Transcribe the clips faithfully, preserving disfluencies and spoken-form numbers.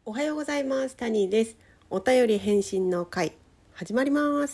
おはようございます。タニーです。お便り返信の会始まります。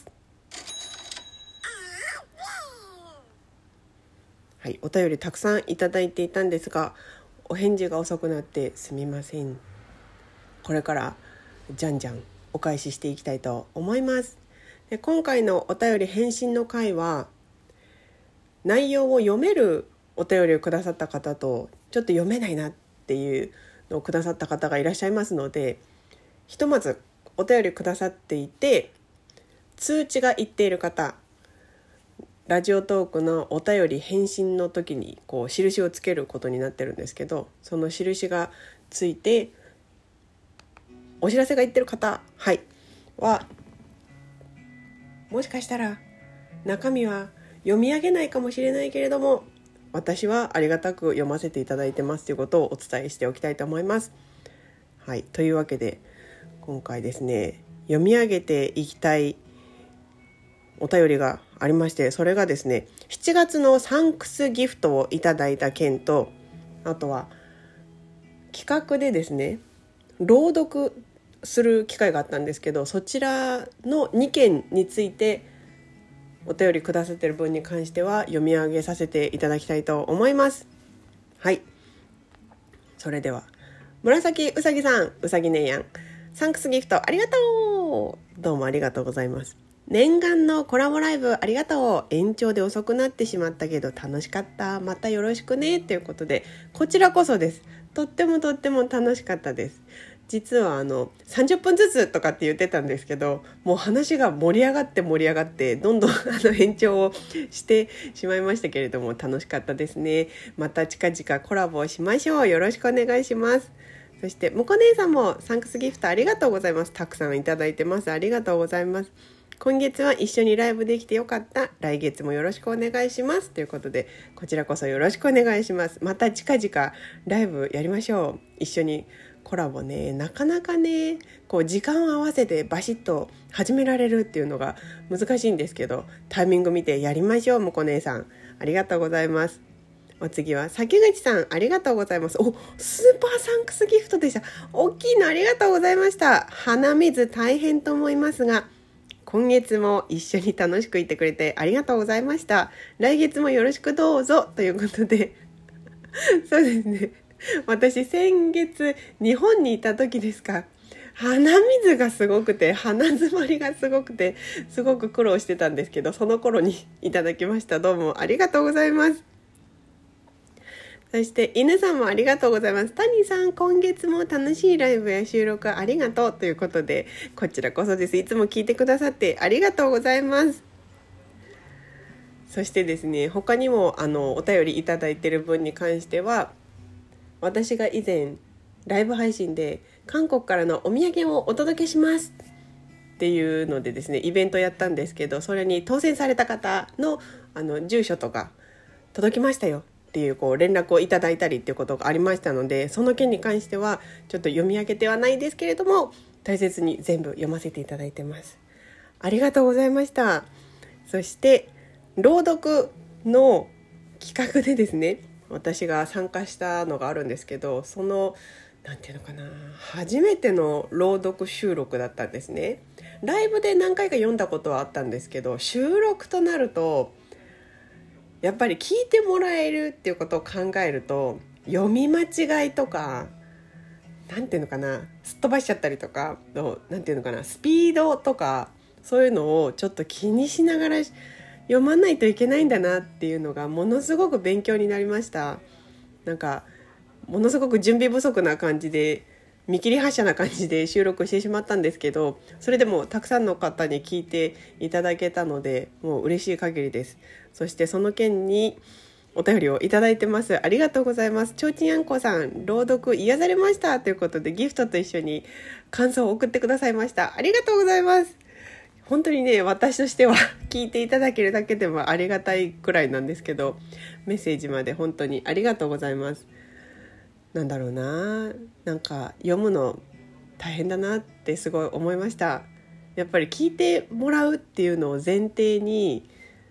はい、お便りたくさんいただいていたんですが、お返事が遅くなってすみません。これからじゃんじゃんお返ししていきたいと思います。で、今回のお便り返信の会は、内容を読めるお便りをくださった方と、ちょっと読めないなっていうのをくださった方がいらっしゃいますので、ひとまずお便りくださっていて通知がいっている方、ラジオトークのお便り返信の時にこう印をつけることになってるんですけど、その印がついてお知らせがいってる方、はいはもしかしたら中身は読み上げないかもしれないけれども、私はありがたく読ませていただいてますということをお伝えしておきたいと思います。はい、というわけで今回ですね、読み上げていきたいお便りがありまして、それがですね、しちがつのサンクスギフトをいただいた件と、あとは企画でですね、朗読する機会があったんですけど、そちらのにけんについてお便りくださっている分に関しては読み上げさせていただきたいと思います。はい、それでは紫うさぎさん、うさぎねえやん、サンクスギフトありがとう。どうもありがとうございます。念願のコラボライブありがとう。延長で遅くなってしまったけど楽しかった。またよろしくねということで、こちらこそです。とってもとっても楽しかったです。実はあのさんじゅっぷんずつとかって言ってたんですけど、もう話が盛り上がって盛り上がってどんどんあの延長をしてしまいましたけれども、楽しかったですね。また近々コラボをしましょう。よろしくお願いします。そしてもこ姉さんもサンクスギフトありがとうございます。たくさんいただいてます。ありがとうございます。今月は一緒にライブできてよかった。来月もよろしくお願いしますということで、こちらこそよろしくお願いします。また近々ライブやりましょう。一緒にコラボね、なかなかね、こう時間を合わせてバシッと始められるっていうのが難しいんですけど、タイミング見てやりましょう。もこ姉さんありがとうございます。お次は崎口さん、ありがとうございます。お、スーパーサンクスギフトでした。大きいのありがとうございました。鼻水大変と思いますが、今月も一緒に楽しくいてくれてありがとうございました。来月もよろしくどうぞということでそうですね、私先月日本にいた時ですか、鼻水がすごくて鼻詰まりがすごくてすごく苦労してたんですけど、その頃にいただきました。どうもありがとうございます。そして犬さんもありがとうございます。谷さん、今月も楽しいライブや収録ありがとうということで、こちらこそです。いつも聞いてくださってありがとうございます。そしてですね、他にもあのお便りいただいている分に関しては、私が以前ライブ配信で韓国からのお土産をお届けしますっていうのでですね、イベントやったんですけど、それに当選された方のあの住所とか届きましたよっていう、こう連絡をいただいたりっていうことがありましたので、その件に関してはちょっと読み上げてはないですけれども、大切に全部読ませていただいてます。ありがとうございました。そして朗読の企画でですね、私が参加したのがあるんですけど、そのなんていうのかな、初めての朗読収録だったんですね。ライブで何回か読んだことはあったんですけど、収録となるとやっぱり聞いてもらえるっていうことを考えると、読み間違いとか、なんていうのかな、すっ飛ばしちゃったりとかの、なんていうのかな、スピードとかそういうのをちょっと気にしながら読まないといけないんだなっていうのがものすごく勉強になりました。なんかものすごく準備不足な感じで、見切り発車な感じで収録してしまったんですけど、それでもたくさんの方に聞いていただけたので、もう嬉しい限りです。そしてその件にお便りをいただいてます。ありがとうございます。ちょうちんあんこさん、朗読癒されましたということで、ギフトと一緒に感想を送ってくださいました。ありがとうございます。本当にね、私としては聞いていただけるだけでもありがたいくらいなんですけど、メッセージまで本当にありがとうございます。なんだろうな、なんか読むの大変だなってすごい思いました。やっぱり聞いてもらうっていうのを前提に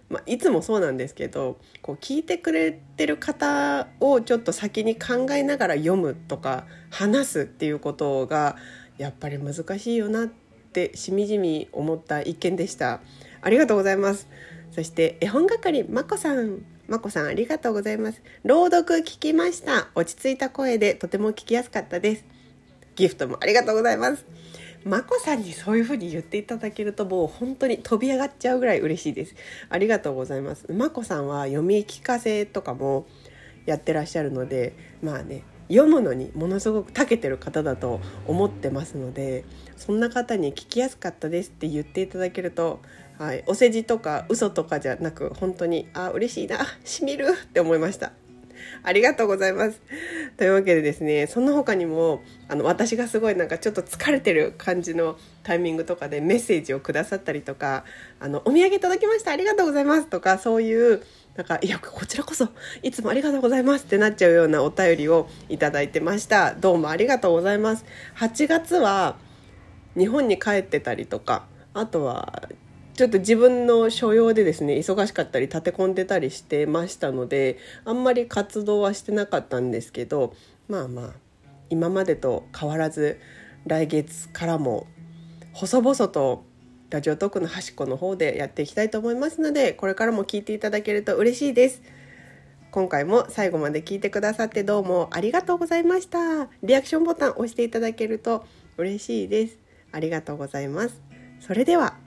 まあ、いつもそうなんですけど、こう聞いてくれてる方をちょっと先に考えながら読むとか話すっていうことがやっぱり難しいよなってしみじみ思った一件でした。ありがとうございます。そして絵本係まこさんまこさんありがとうございます。朗読聞きました。落ち着いた声でとても聞きやすかったです。ギフトもありがとうございます。まこさんにそういう風に言っていただけるともう本当に飛び上がっちゃうぐらい嬉しいです。ありがとうございます。まこさんは読み聞かせとかもやってらっしゃるので、まあね、読むのにものすごく長けてる方だと思ってますので、そんな方に聞きやすかったですって言っていただけると、はい、お世辞とか嘘とかじゃなく本当にあ嬉しいな、しみるって思いました。ありがとうございます。というわけでですね、その他にもあの私がすごいなんかちょっと疲れてる感じのタイミングとかでメッセージをくださったりとか、あのお土産届きましたありがとうございますとか、そういうなんかいやこちらこそいつもありがとうございますってなっちゃうようなお便りをいただいてました。どうもありがとうございます。はちがつは日本に帰ってたりとか、あとはちょっと自分の所用でですね忙しかったり立て込んでたりしてましたので、あんまり活動はしてなかったんですけど、まあまあ今までと変わらず来月からも細々とラジオトークの端っこの方でやっていきたいと思いますので、これからも聞いていただけると嬉しいです。今回も最後まで聞いてくださってどうもありがとうございました。リアクションボタン押していただけると嬉しいです。ありがとうございます。それでは。